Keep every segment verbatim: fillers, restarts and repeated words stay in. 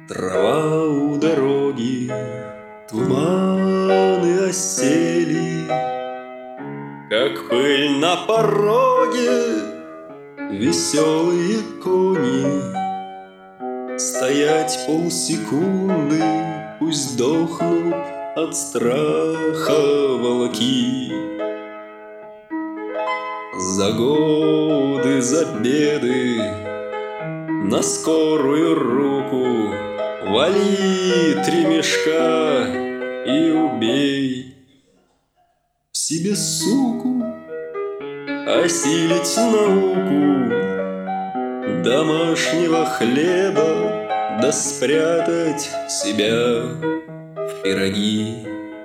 Трава у дороги, туманы осели, как пыль на пороге, веселые кони. Стоять полсекунды, пусть сдохнут от страха волки. За годы, за беды, на скорую руку вали три мешка и убей в себе суку, осилить науку домашнего хлеба, да спрятать себя в пироги.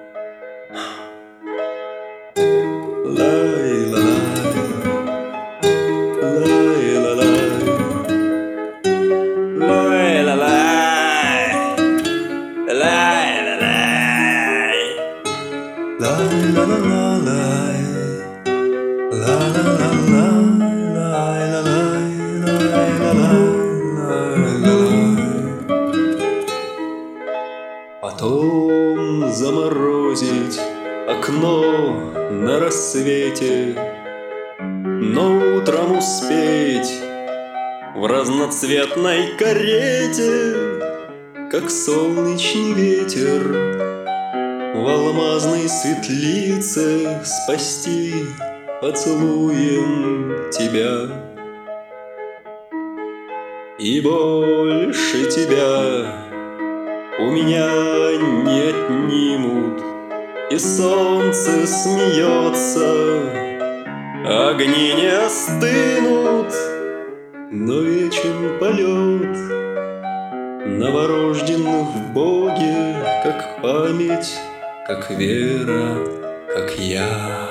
Потом заморозить окно на рассвете, но утром успеть в разноцветной карете, как солнечный ветер в алмазной светлице, спасти поцелуем тебя. И больше тебя у меня не отнимут, и солнце смеется, огни не остынут, но вечен полет новорожденных в Боге, как память, как вера, как я.